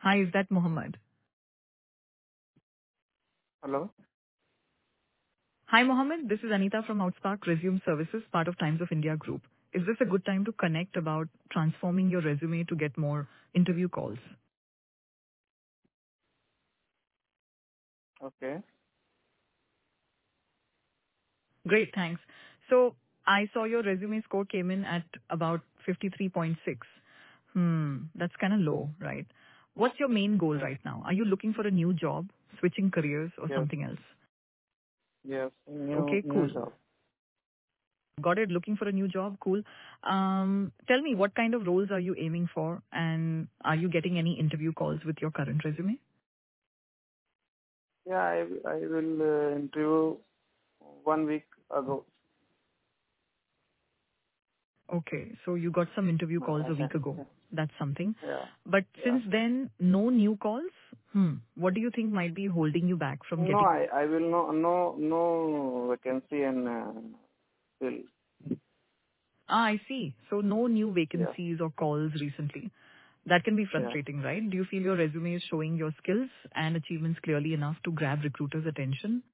Hi, is that Mohammed? Hello? Hi, Mohammed. This is Anita from Outspark Resume Services, part of Times of India Group. Is this a good time to connect about transforming your resume to get more interview calls? Okay. Great, thanks. So I saw your resume score came in at about 53.6. That's kind of low, right? What's your main goal Yeah. right now? Are you looking for a new job, switching careers, or Yes. something else? Yes. Okay, New cool. job. Got it. Looking for a new job. Cool. Tell me, what kind of roles are you aiming for, and are you getting any interview calls with your current resume? Yeah, I will interview 1 week ago. Okay, so you got some interview calls a Okay. week ago. That's something. Yeah. But Yeah. since then, no new calls? What do you think might be holding you back from No, getting? I will no vacancy and still. I see. So no new Yeah. vacancies or calls recently. That can be Yeah. frustrating, right? Do you feel your resume is showing your skills and achievements clearly enough to grab recruiters' attention?